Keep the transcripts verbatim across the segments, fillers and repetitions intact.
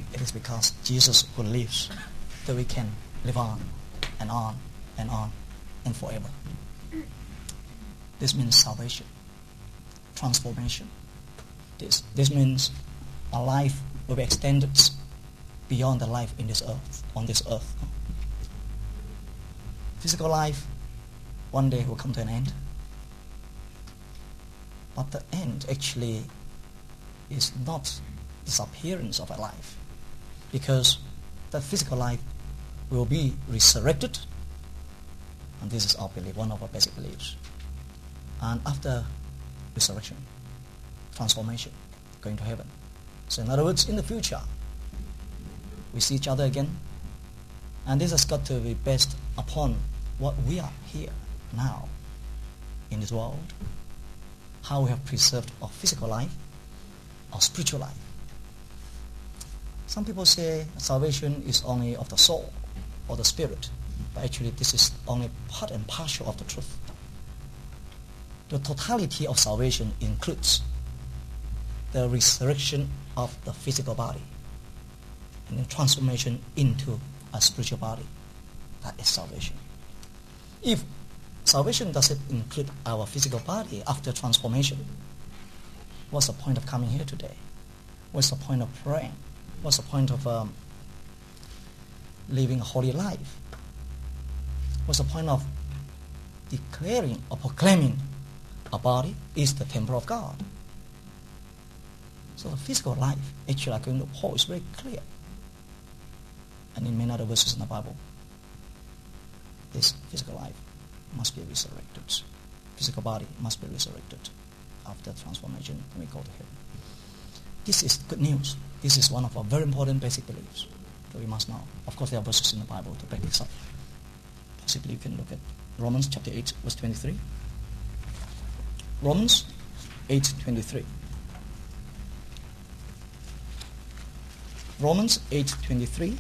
It is because Jesus who lives that we can live on and on and on and forever. This means salvation, transformation. This, this means our life will be extended beyond the life in this earth, on this earth. Physical life one day will come to an end. But the end actually is not disappearance of a life, because the physical life will be resurrected, and this is our belief, one of our basic beliefs. And after resurrection, transformation, going to heaven. So in other words, in the future, we see each other again, and this has got to be based upon what we are here now in this world, how we have preserved our physical life, our spiritual life. Some people say salvation is only of the soul or the spirit, but actually this is only part and parcel of the truth. The totality of salvation includes the resurrection of the physical body and then transformation into a spiritual body. That is salvation. If salvation doesn't include our physical body after transformation, what's the point of coming here today? What's the point of praying? What's the point of um, living a holy life? What's the point of declaring or proclaiming our body is the temple of God? So the physical life, actually according to Paul, is very clear. And in many other verses in the Bible, this physical life must be resurrected. Physical body must be resurrected after transformation when we go to heaven. This is good news. This is one of our very important basic beliefs that we must know. Of course, there are verses in the Bible to back this up. Possibly you can look at Romans chapter eight, verse twenty-three. Romans eight, twenty-three. Romans eight, twenty-three.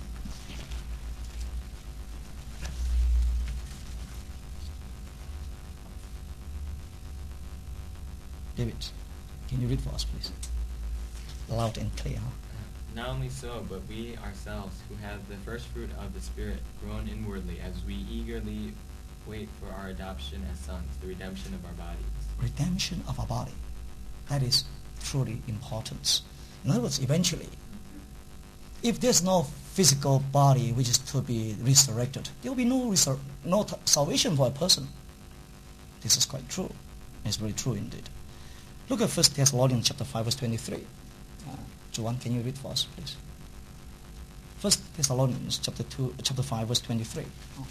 David, can you read for us, please? Loud and clear. Huh? Not only so, but we ourselves, who have the first fruit of the Spirit, groan inwardly as we eagerly wait for our adoption as sons, the redemption of our bodies. Redemption of our body. That is truly important. In other words, eventually, if there's no physical body which is to be resurrected, there will be no, resur- no t- salvation for a person. This is quite true. It's very true indeed. Look at First Thessalonians chapter five, verse twenty-three. Uh, Joanne, can you read for us, please? First Thessalonians chapter two, chapter five, verse twenty-three. Oh.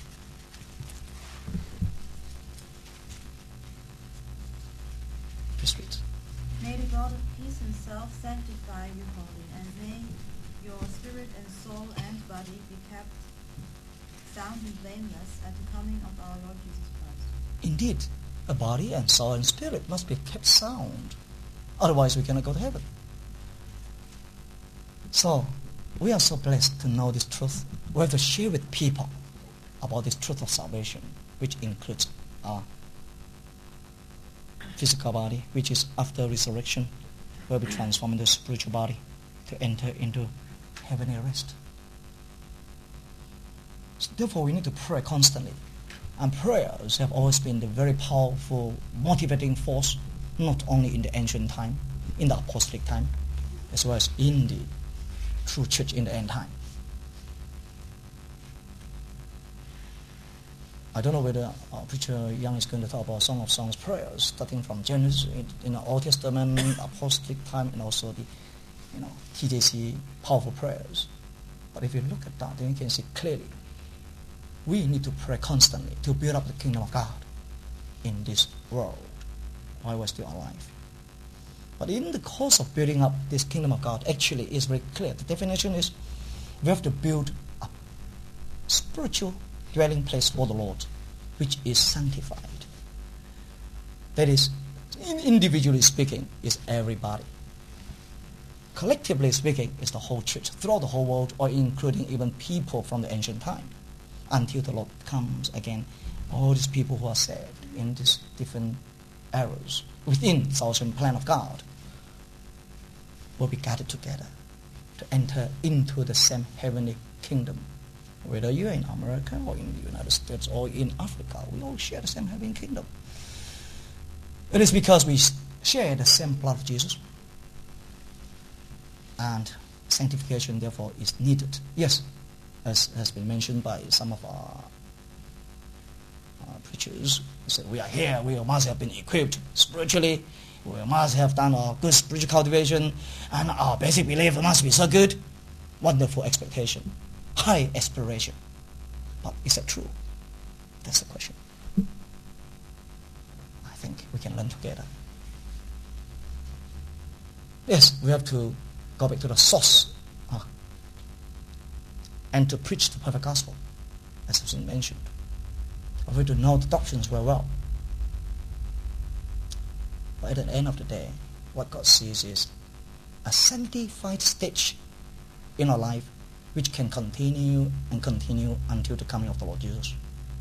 Please read. May the God of peace himself sanctify you wholly, and may your spirit and soul and body be kept sound and blameless at the coming of our Lord Jesus Christ. Indeed, a body and soul and spirit must be kept sound. Otherwise, we cannot go to heaven. So, we are so blessed to know this truth. We have to share with people about this truth of salvation, which includes our physical body, which is after resurrection, will be transformed into a spiritual body to enter into heavenly rest. So therefore, we need to pray constantly. And prayers have always been the very powerful motivating force, not only in the ancient time, in the apostolic time, as well as in the true church in the end time. I don't know whether our preacher Young is going to talk about Song of Songs prayers, starting from Genesis in, in the Old Testament, apostolic time, and also the, you know, T J C powerful prayers. But if you look at that, then you can see clearly we need to pray constantly to build up the kingdom of God in this world while we're still alive. But in the course of building up this kingdom of God, actually is very clear. The definition is we have to build a spiritual dwelling place for the Lord, which is sanctified. That is, individually speaking, is everybody. Collectively speaking, is the whole church, throughout the whole world, or including even people from the ancient time. Until the Lord comes again, all these people who are saved in these different eras within the salvation plan of God will be gathered together to enter into the same heavenly kingdom. Whether you're in America or in the United States or in Africa, we all share the same heavenly kingdom. It is because we share the same blood of Jesus. And sanctification, therefore, is needed. Yes, as has been mentioned by some of our, our preachers, they said, we are here, we must have been equipped spiritually, we must have done our good spiritual cultivation, and our basic belief must be so good. Wonderful expectation, high aspiration. But is that true? That's the question. I think we can learn together. Yes, we have to go back to the source uh, and to preach the perfect gospel, as has been mentioned. We have to know the doctrines very well. But at the end of the day, what God sees is a sanctified stage in our life which can continue and continue until the coming of the Lord Jesus.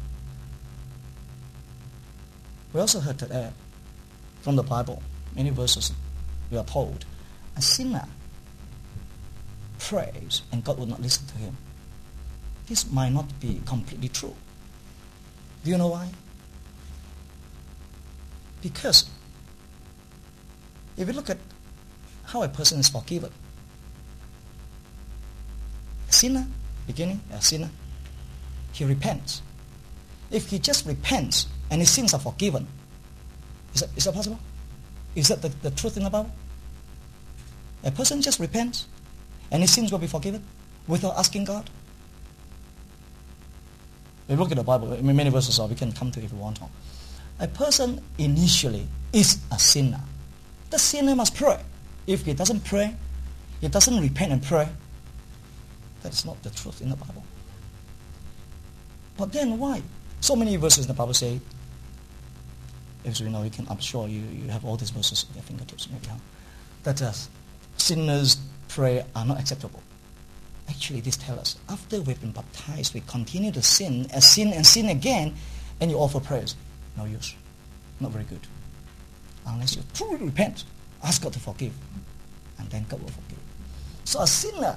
We also heard that uh, from the Bible, many verses we are told, a sinner prays and God will not listen to him. This might not be completely true. Do you know why? Because if you look at how a person is forgiven, a sinner, beginning, a sinner, he repents. If he just repents and his sins are forgiven, is that, is that possible? Is that the, the truth in the Bible? A person just repents and his sins will be forgiven without asking God? If you look at the Bible, many verses are, we can come to it if we want to. A person initially is a sinner. The sinner must pray. If he doesn't pray, he doesn't repent and pray, that's not the truth in the Bible. But then why? So many verses in the Bible say, as we know, you can, I'm sure you, you have all these verses at your fingertips, maybe, huh? That uh, sinners' prayer are not acceptable. Actually, this tells us, after we've been baptized, we continue to sin, and sin and sin again, and you offer prayers. No use. Not very good. Unless you truly repent, ask God to forgive, and then God will forgive. So a sinner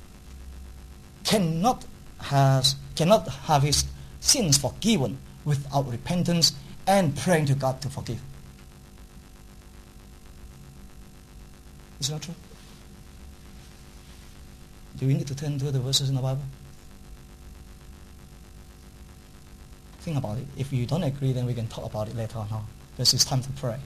cannot has cannot have his sins forgiven without repentance and praying to God to forgive. Is that true? Do we need to turn to the verses in the Bible? Think about it. If you don't agree, then we can talk about it later on. Huh? Because it's time to pray.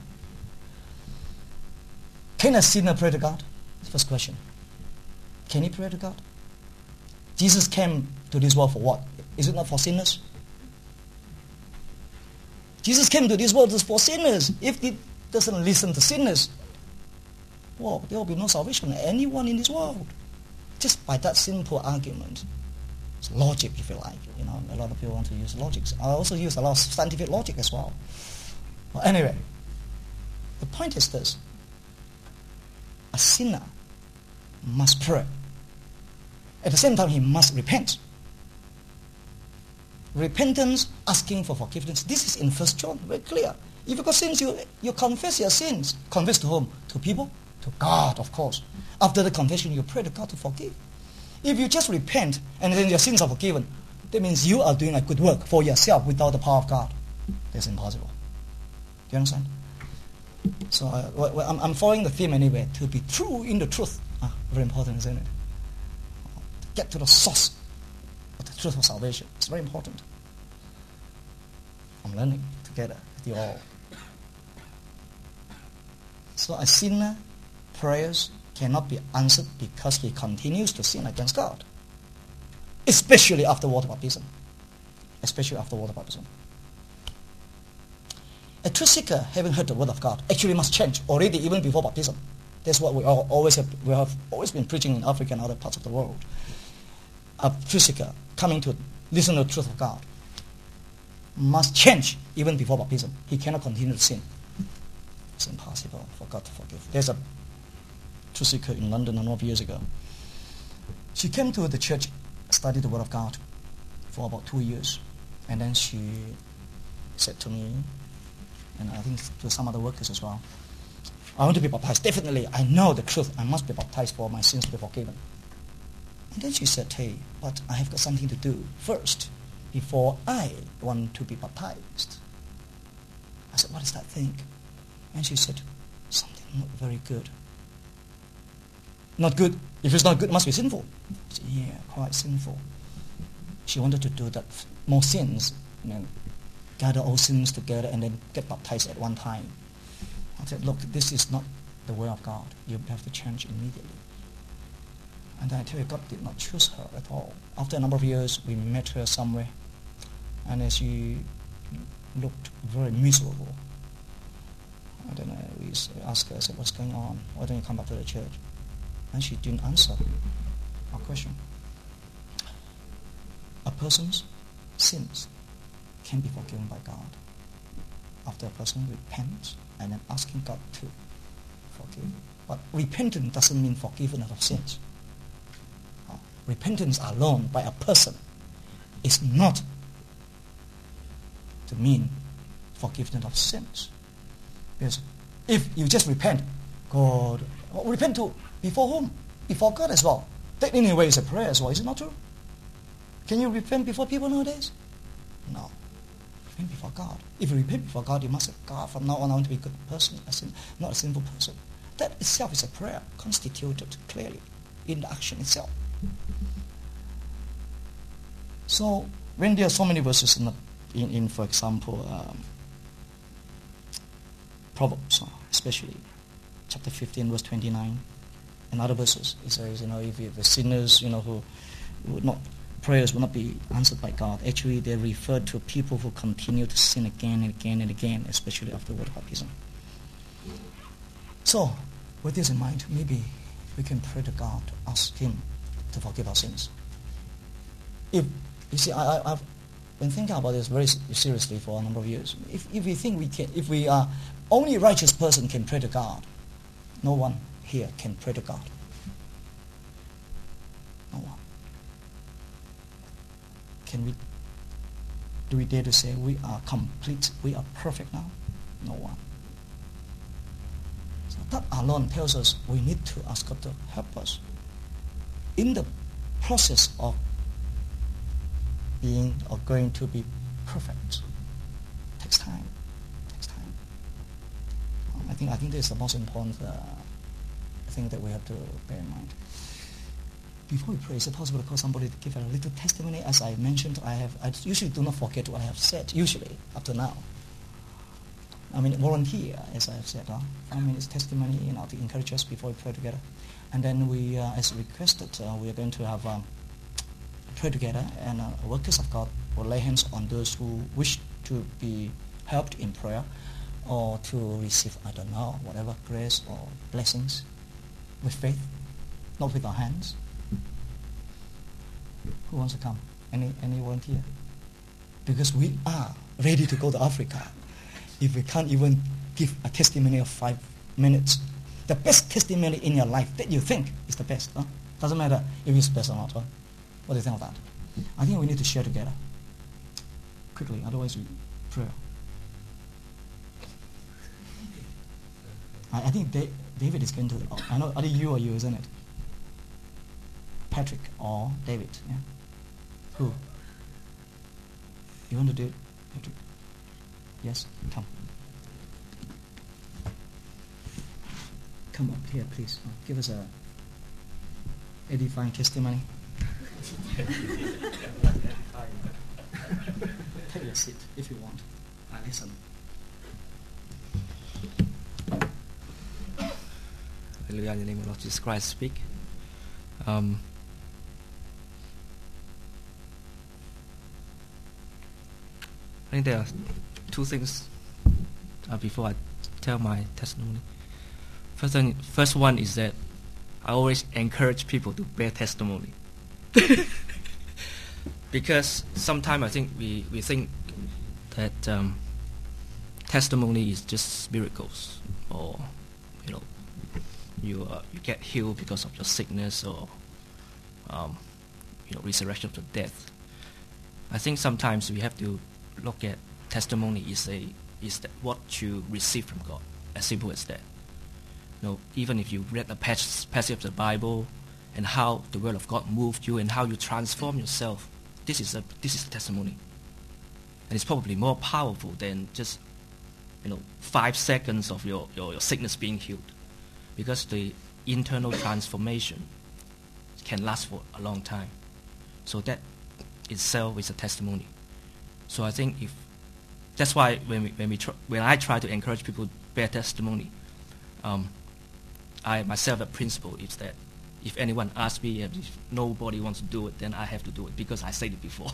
Can a sinner pray to God? First question. Can he pray to God? Jesus came to this world for what? Is it not for sinners? Jesus came to this world for sinners. If he doesn't listen to sinners, well, there will be no salvation for anyone in this world. Just by that simple argument. It's logic, if you like. You know, a lot of people want to use logic. I also use a lot of scientific logic as well. Well, anyway, the point is this. A sinner must pray. At the same time, he must repent. Repentance, asking for forgiveness. This is in First John, very clear. If you've got sins, you, you confess your sins. Confess to whom? To people? To God, of course. After the confession, you pray to God to forgive. If you just repent and then your sins are forgiven, that means you are doing a good work for yourself without the power of God. That's impossible. Do you understand? So uh, well, I'm, I'm following the theme anyway, to be true in the truth. Ah, very important, isn't it? To get to the source of the truth of salvation. It's very important. I'm learning together with you all. So a sinner prayers cannot be answered because he continues to sin against God. Especially after water baptism. Especially after water baptism. A truth seeker, having heard the word of God, actually must change already even before baptism. That's what we all, always have, we have always been preaching in Africa and other parts of the world. A truth seeker coming to listen to the truth of God must change even before baptism. He cannot continue to sin. It's impossible for God to forgive. There's a truth seeker in London a number of years ago. She came to the church, studied the word of God for about two years, and then she said to me, and I think to some other workers as well, I want to be baptized. Definitely, I know the truth. I must be baptized for my sins to be forgiven. And then she said, hey, but I have got something to do first before I want to be baptized. I said, what is that thing? And she said, something not very good. Not good? If it's not good, it must be sinful. I said, yeah, quite sinful. She wanted to do that, more sins, you know, gather all sins together and then get baptized at one time. I said, look, this is not the way of God. You have to change immediately. And then I tell you, God did not choose her at all. After a number of years, we met her somewhere, and as she looked very miserable. And then uh, we asked her, I said, what's going on? Why don't you come back to the church? And she didn't answer our question. A person's sins can be forgiven by God after a person repents and then asking God to forgive. But repentance doesn't mean forgiveness of sins. Uh, repentance alone by a person is not to mean forgiveness of sins. Because if you just repent, God, well, repent to before whom? Before God as well. That in a way is a prayer as well. Is it not true? Can you repent before people nowadays? No. Repent before God. If you repent before God, you must say, God, from now on I want to be a good person, a sin, not a sinful person. That itself is a prayer, constituted clearly in the action itself. So, when there are so many verses in, the, in, in for example, um, Proverbs, especially chapter fifteen, verse twenty-nine, and other verses, it says, you know, if, if the sinners, you know, who would not, prayers will not be answered by God. Actually, they refer to people who continue to sin again and again and again, especially after word baptism. So, with this in mind, maybe we can pray to God to ask Him to forgive our sins. If you see, I, I, I've been thinking about this very seriously for a number of years. If if we think we can, if we are only a righteous person can pray to God, no one here can pray to God. No one. Can we, do we dare to say we are complete, we are perfect now? No one. So that alone tells us we need to ask God to help us. In the process of being or going to be perfect, it takes time. It takes time. Um, I think I think this is the most important uh, thing that we have to bear in mind. Before we pray, is it possible to call somebody to give a little testimony? As I mentioned, I have I usually do not forget what I have said, usually, up to now. I mean, volunteer, as I have said, huh? five minutes testimony, you know, to encourage us before we pray together. And then we, uh, as requested, uh, we are going to have um, pray together, and uh, workers of God will lay hands on those who wish to be helped in prayer or to receive, I don't know, whatever grace or blessings with faith, not with our hands. Who wants to come? Any any volunteer? Because we are ready to go to Africa. If we can't even give a testimony of five minutes, the best testimony in your life that you think is the best. Huh? Doesn't matter if it's best or not. Huh? What do you think of that? I think we need to share together. Quickly, otherwise we pray. I, I think da- David is going to, oh, I know, either you or you, isn't it? Patrick or David, yeah? Who? You want to do it, Patrick? Yes, come. Come up here, please. Oh, give us a edifying testimony. Take your seat if you want. I listen. Hallelujah, in the name of Lord Jesus Christ, speak. Um, I think there are two things uh, before I tell my testimony. First, thing, first one is that I always encourage people to bear testimony. Because sometimes I think we, we think that um, testimony is just miracles, or you know, you uh, you get healed because of your sickness, or um, you know, resurrection from death. I think sometimes we have to look at testimony is a is that what you receive from God, as simple as that. You know, even if you read a passage of the Bible, and how the Word of God moved you and how you transform yourself. This is a this is a testimony, and it's probably more powerful than just you know five seconds of your, your, your sickness being healed, because the internal transformation can last for a long time. So that itself is a testimony. So I think if that's why when we, when we tr- when I try to encourage people to bear testimony, um, I myself a principle is that if anyone asks me and if nobody wants to do it, then I have to do it because I said it before.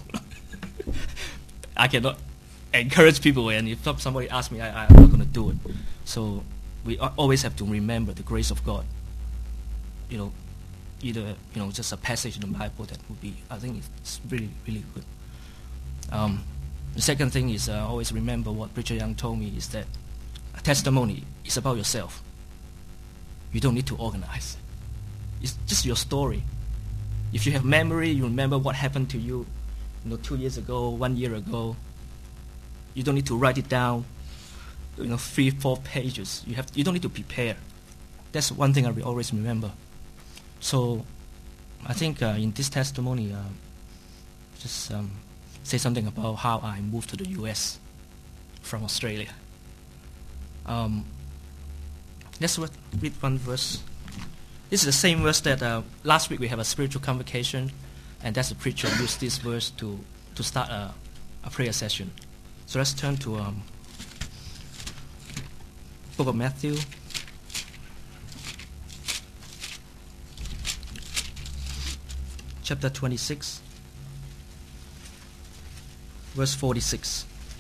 I cannot encourage people, and if somebody asks me, I, I'm not going to do it. So we always have to remember the grace of God. You know, either you know just a passage in the Bible that would be, I think it's really really good. Um, the second thing is uh, always remember what Preacher Young told me is that a testimony is about yourself. You don't need to organize. It's just your story. If you have memory, you remember what happened to you, you know, two years ago, one year ago. You don't need to write it down, you know, three, four pages. You have, you don't need to prepare. That's one thing I will always remember. So, I think uh, in this testimony, uh, just um, say something about how I moved to the U S from Australia. Um, let's read one verse. This is the same verse that uh, last week we have a spiritual convocation, and that's the preacher used this verse to, to start a, a prayer session. So let's turn to um, Book of Matthew. Chapter twenty-six, verse forty-six.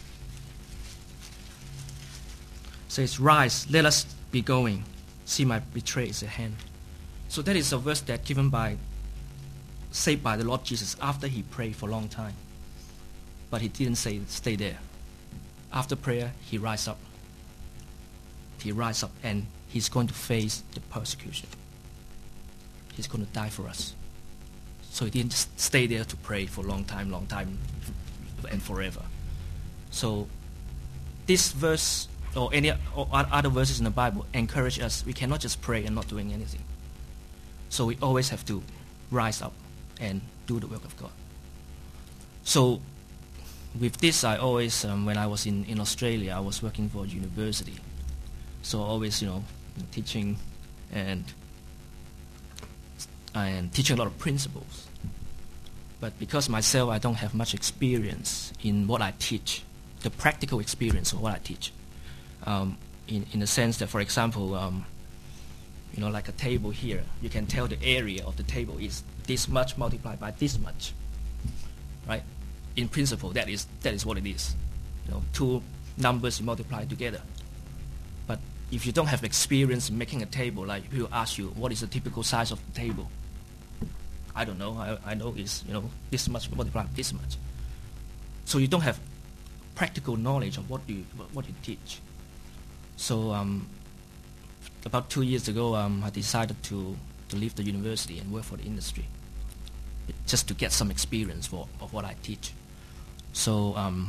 It says, "Rise, let us be going. See, my betrayer is at hand." So that is a verse that given by, said by the Lord Jesus after he prayed for a long time. But he didn't say stay there. After prayer, he rise up. He rise up and he's going to face the persecution. He's going to die for us. So he didn't just stay there to pray for a long time, long time, and forever. So this verse or any or other verses in the Bible encourage us. We cannot just pray and not doing anything. So we always have to rise up and do the work of God. So with this, I always, um, when I was in, in Australia, I was working for a university. So always, you know, teaching and and teaching a lot of principles. But because myself, I don't have much experience in what I teach, the practical experience of what I teach. Um, in, in the sense that, for example, um, you know, like a table here, you can tell the area of the table is this much multiplied by this much, right? In principle, that is that is what it is. You know, two numbers you multiply together. But if you don't have experience in making a table, like people ask you, what is the typical size of the table? I don't know. I, I know it's, you know, this much multiplied this much. So you don't have practical knowledge of what you what you teach. So um, about two years ago, um, I decided to, to leave the university and work for the industry, just to get some experience for, of what I teach. So um,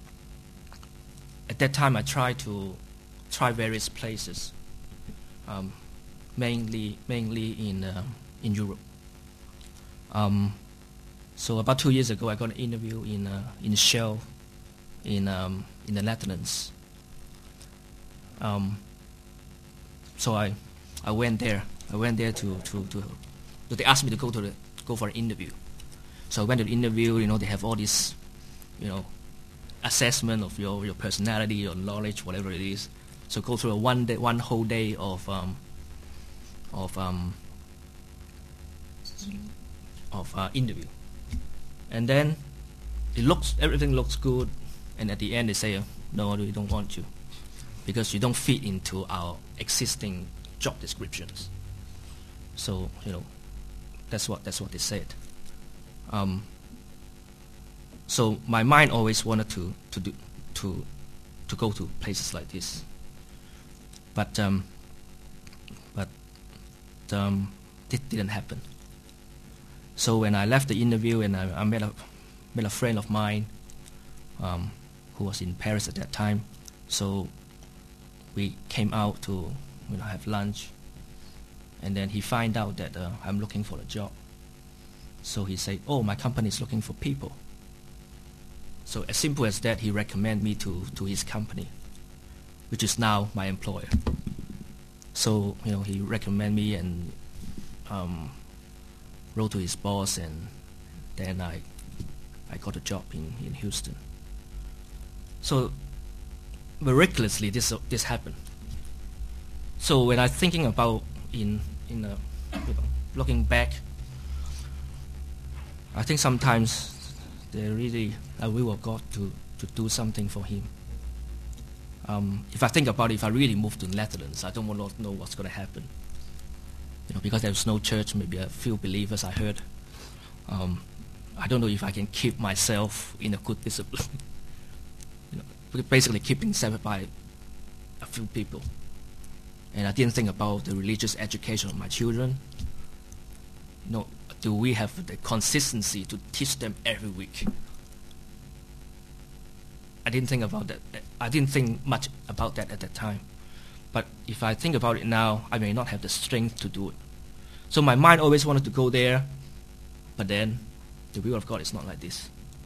at that time, I tried to try various places, um, mainly mainly in uh, in Europe. Um, so about two years ago, I got an interview in uh, in Shell, in um, in the Netherlands. Um, so I I went there. I went there to to to. So they asked me to go to the go for an interview. So I went to the interview. You know, they have all this, you know, assessment of your your personality, your knowledge, whatever it is. So go through a one day, one whole day of um, of um, of uh, interview, and then it looks everything looks good, and at the end they say, no, we don't want you because you don't fit into our existing job descriptions. So you know, that's what that's what they said. Um, so my mind always wanted to to do to to go to places like this. But um, but um, it didn't happen. So when I left the interview, and I, I met a met a friend of mine um, who was in Paris at that time. So we came out to, you know, have lunch, And then he find out that uh, I'm looking for a job. So he said, oh, my company is looking for people. So as simple as that, he recommended me to, to his company, which is now my employer. So, you know, he recommended me and um, wrote to his boss, and then I I got a job in, in Houston. So miraculously, this uh, this happened. So when I'm thinking about in in uh, you know, looking back, I think sometimes there really a will of God to, to do something for him. Um, if I think about it, if I really move to the Netherlands, I don't want to know what's going to happen. You know, because there's no church, maybe a few believers I heard. Um, I don't know if I can keep myself in a good discipline. You know, basically keeping separate by a few people. And I didn't think about the religious education of my children. You know, do we have the consistency to teach them every week? I didn't think about that. I didn't think much about that at that time. But if I think about it now, I may not have the strength to do it. So my mind always wanted to go there, but then the will of God is not like this.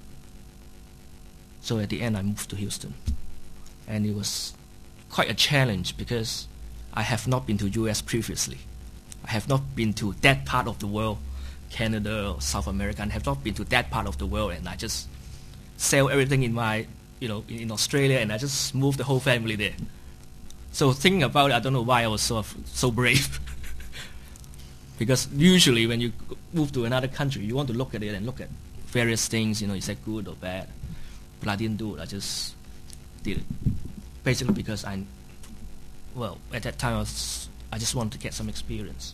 So at the end, I moved to Houston. And it was quite a challenge because I have not been to U S previously. I have not been to that part of the world, Canada or South America, and have not been to that part of the world, and I just sell everything in my, you know, in, in Australia, and I just moved the whole family there. So thinking about it, I don't know why I was so so brave. Because usually when you move to another country, you want to look at it and look at various things, you know, is that good or bad? But I didn't do it, I just did it. Basically because I, well, at that time I, was, I just wanted to get some experience.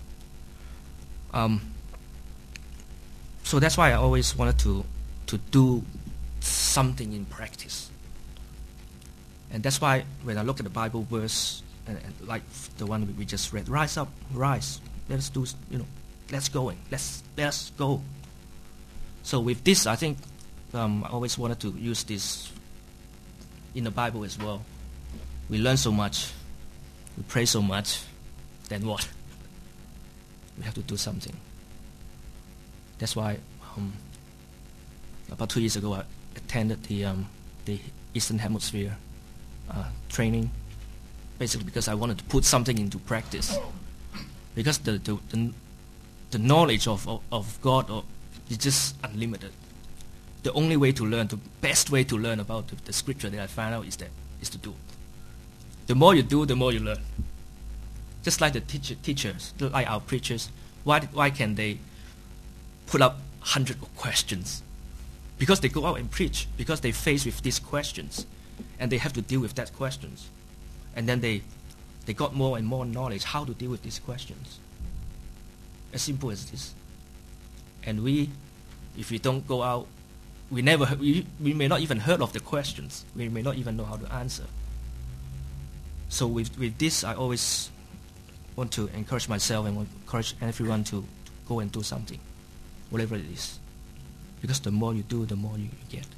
Um, so that's why I always wanted to, to do something in practice. And that's why when I look at the Bible verse, and, and like the one we, we just read, rise up, rise, let's do, you know, let's go, let's let's go. So with this, I think um, I always wanted to use this in the Bible as well. We learn so much, we pray so much, then what? We have to do something. That's why um, about two years ago I attended the um, the Eastern Hemisphere uh, training, basically because I wanted to put something into practice. Because the the, the, the knowledge of, of, of God or, is just unlimited. The only way to learn, the best way to learn about the, the scripture that I found out is that is to do. The more you do, the more you learn. Just like the teacher, teachers, like our preachers, why why can they put up hundreds of questions? Because they go out and preach, because they face with these questions, and they have to deal with that questions, and then they they got more and more knowledge how to deal with these questions. As simple as this. And we, if we don't go out, we never we, we may not even heard of the questions. We may not even know how to answer. So with with this, I always want to encourage myself and want to encourage everyone to, to go and do something, whatever it is. Because the more you do, the more you, you get.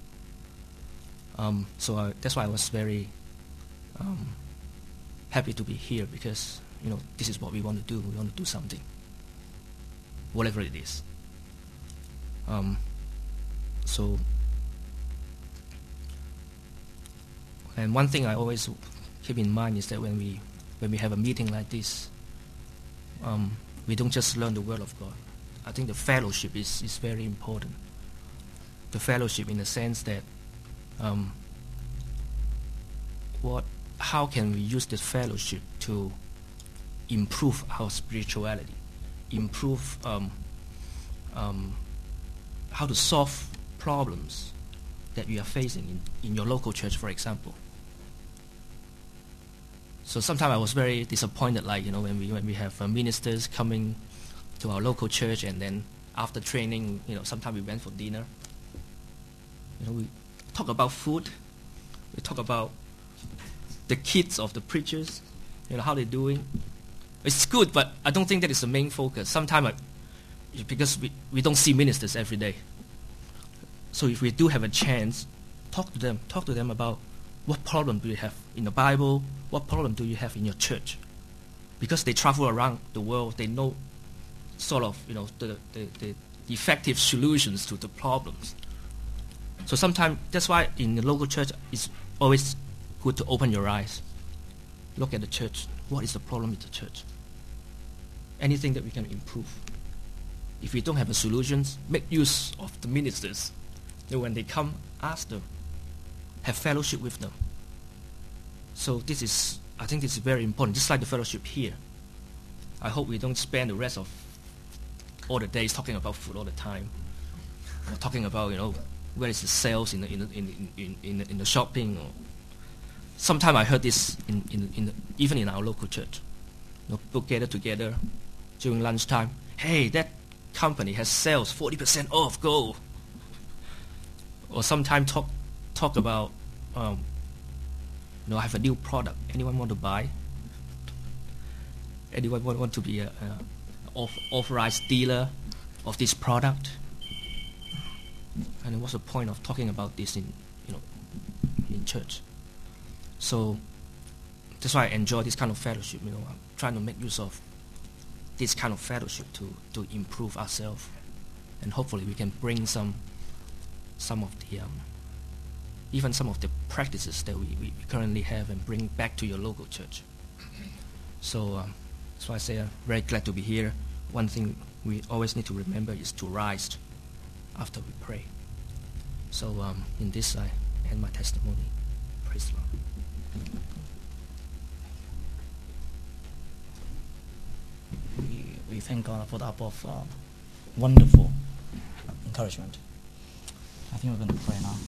Um, so I, that's why I was very um, happy to be here, because you know this is what we want to do. We want to do something, whatever it is. Um, so, and one thing I always keep in mind is that when we when we have a meeting like this, um, we don't just learn the Word of God. I think the fellowship is, is very important. The fellowship in the sense that um, what, how can we use this fellowship to improve our spirituality, improve um, um, how to solve problems that we are facing in, in your local church, for example. So sometimes I was very disappointed, like, you know, when we when we have uh, ministers coming to our local church, and then after training, you know, sometimes we went for dinner. You know, we talk about food, we talk about the kids of the preachers, you know, how they're doing. It's good, but I don't think that is the main focus. Sometimes, I, because we, we don't see ministers every day. So if we do have a chance, talk to them, talk to them about what problem do you have in the Bible, what problem do you have in your church. because they travel around the world, they know sort of, you know, the, the, the effective solutions to the problems. So sometimes, that's why in the local church, it's always good to open your eyes. Look at the church. What is the problem with the church? Anything that we can improve. If we don't have a solutions, make use of the ministers. Then when they come, ask them. Have fellowship with them. So this is, I think this is very important, just like the fellowship here. I hope we don't spend the rest of all the days talking about food all the time. Or talking about, you know, where is the sales in the, in the, in, in, in, the, in the shopping. Or sometimes I heard this in, in, in the, even in our local church. You know, people gather together during lunchtime. Hey, that company has sales forty percent off, go. Or sometimes talk talk about, um, you know, I have a new product. Anyone want to buy? Anyone want, want to be a, a auth- authorized dealer of this product? And what's the point of talking about this in, you know, in church? So that's why I enjoy this kind of fellowship. You know, I'm trying to make use of this kind of fellowship to, to improve ourselves, and hopefully we can bring some some of the um, even some of the practices that we, we currently have and bring back to your local church. So um, that's why I say I'm very glad to be here. One thing we always need to remember is to rise after we pray. So um, in this I end my testimony. Praise the Lord. We, we thank God for the above uh, wonderful encouragement. I think we're going to pray now.